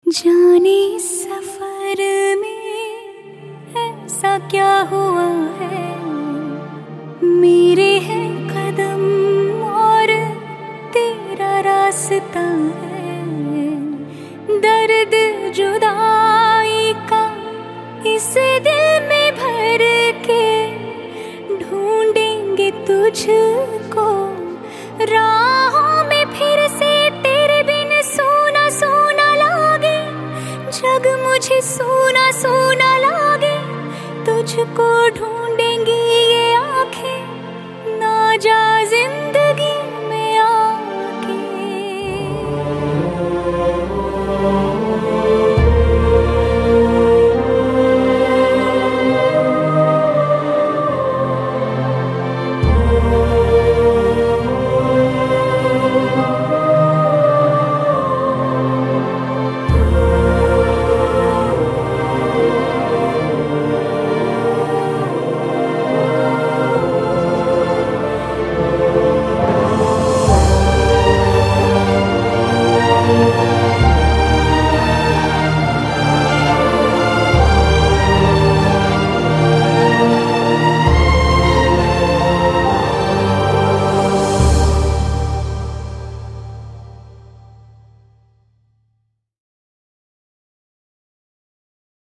जाने इस सफर में ऐसा क्या हुआ है, मेरे हैं कदम और तेरा रास्ता है। दर्द जुदाई का इस दिल में भर के ढूंढेंगे तुझको राहों में फिर से। तेरे बिन सोना सोना लागे, जग मुझे सोना सोना लागे। तुझको ढूंढेंगी ये आंखें, ना जा जिंदगी।